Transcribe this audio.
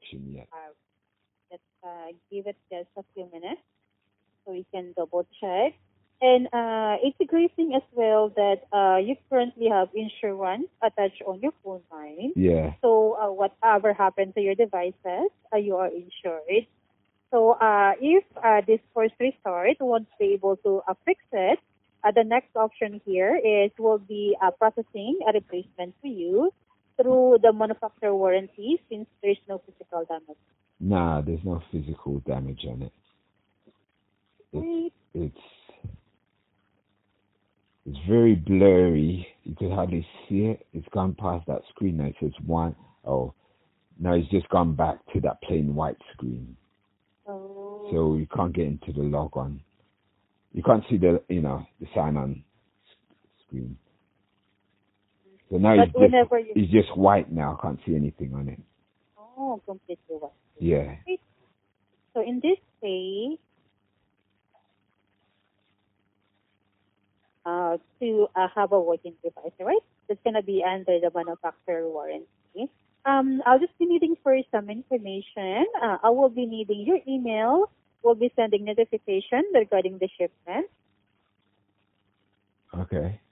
connection yet. Let's give it just a few minutes so we can double check. And it's a great thing as well that you currently have insurance attached on your phone line. Yeah. So whatever happened to your devices, you are insured. So if this first restart won't be able to fix it, the next option here is will be processing a replacement for you through the manufacturer warranty since there's no physical damage. Nah, there's no physical damage on it. It's very blurry. You could hardly see it. It's gone past that screen now. It says one. Oh, no, it's just gone back to that plain white screen. Oh. So you can't get into the log on. You can't see the the sign on screen. So now it's just white now. I can't see anything on it. Oh, completely white. Yeah. So in this case, to have a working device, right? It's gonna be under the manufacturer warranty. I'll just be needing for some information. I will be needing your email. We'll be sending notification regarding the shipment. Okay.